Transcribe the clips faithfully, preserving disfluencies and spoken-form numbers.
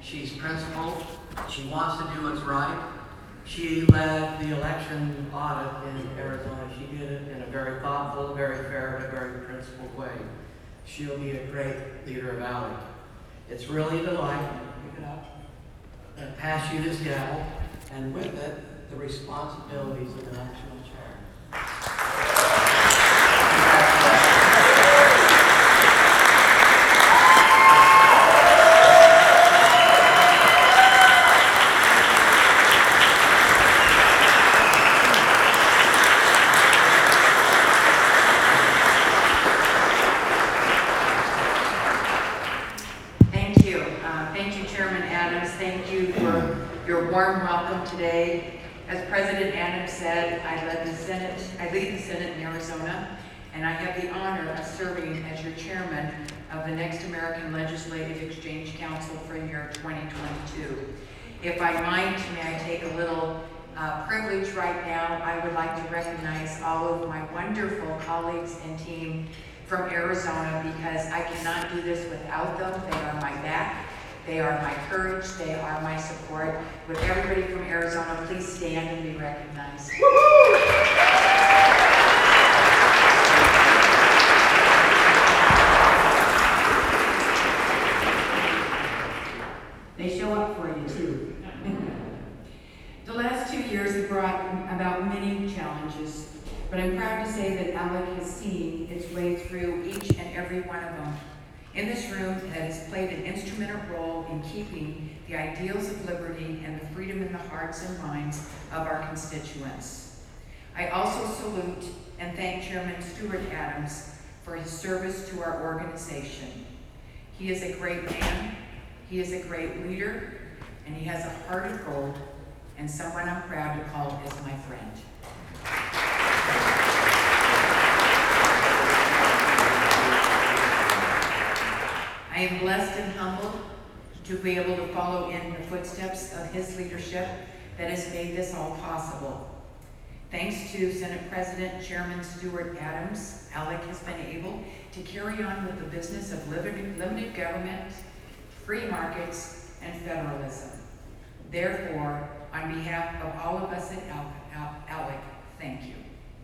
She's principled. She wants to do what's right. She led the election audit in Arizona. She did it in a very thoughtful, very fair, but very principled way. She'll be a great leader of ALEC. It's really a delight to pick it up and pass you this gavel, and with it, the responsibilities of the national chair. Warm welcome today. As President Adams said, I led the Senate, I lead the Senate in Arizona, and I have the honor of serving as your chairman of the Next American Legislative Exchange Council for the year twenty twenty-two. If I might, may I take a little uh, privilege right now? I would like to recognize all of my wonderful colleagues and team from Arizona, because I cannot do this without them. They are my back. They are my courage, they are my support. Would everybody from Arizona please stand and be recognized? They show up for you too. The last two years have brought about many challenges, but I'm proud to say that ALEC has seen its way through each and every one of them. In this room, it has played an instrumental role in keeping the ideals of liberty and the freedom in the hearts and minds of our constituents. I also salute and thank Chairman Stewart Adams for his service to our organization. He is a great man, he is a great leader, and he has a heart of gold, and someone I'm proud to call as my friend. I am blessed and humbled to be able to follow in the footsteps of his leadership that has made this all possible. Thanks to Senate President Chairman Stewart Adams, ALEC has been able to carry on with the business of limited, limited government, free markets, and federalism. Therefore, on behalf of all of us at ALEC, thank you.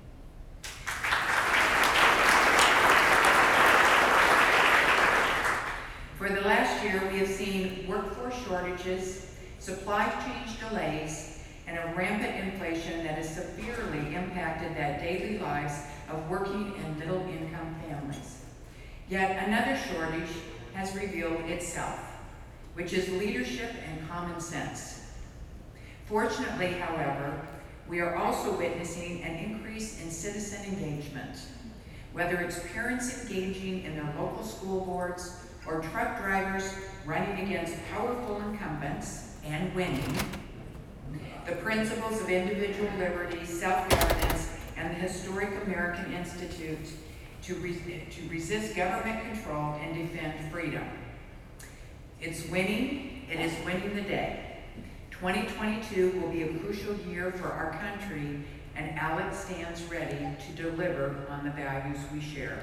For the last year, we have seen workforce shortages, supply chain delays, and a rampant inflation that has severely impacted the daily lives of working and middle-income families. Yet another shortage has revealed itself, which is leadership and common sense. Fortunately, however, we are also witnessing an increase in citizen engagement, whether it's parents engaging in their local school boards, or truck drivers running against powerful incumbents and winning. The principles of individual liberty, self-governance, and the historic American Institute to, re to resist government control and defend freedom. It's winning, it is winning the day. twenty twenty-two will be a crucial year for our country, and ALEC stands ready to deliver on the values we share.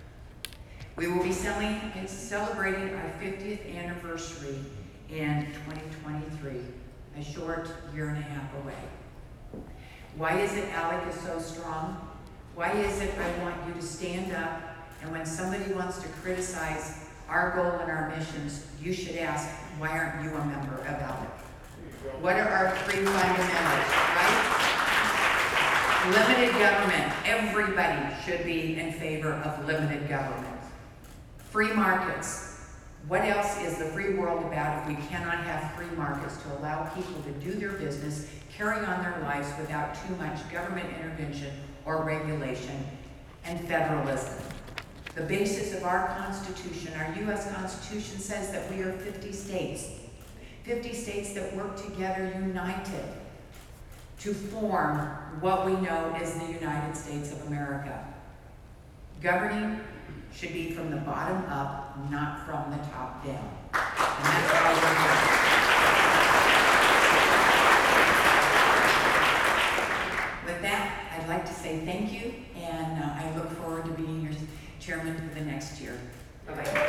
We will be celebrating our fiftieth anniversary in twenty twenty-three, a short year and a half away. Why is it ALEC is so strong? Why is it I want you to stand up, and when somebody wants to criticize our goal and our missions, you should ask, why aren't you a member of ALEC? What are our three fundamentals, right? Limited government. Everybody should be in favor of limited government. Free markets. What else is the free world about if we cannot have free markets to allow people to do their business, carry on their lives without too much government intervention or regulation, and federalism? The basis of our Constitution, our U S Constitution, says that we are fifty states. fifty states that work together united to form what we know as the United States of America. Governing should be from the bottom up, not from the top down. And that's why we're here. With that, I'd like to say thank you, and uh, I look forward to being your chairman for the next year. Bye-bye.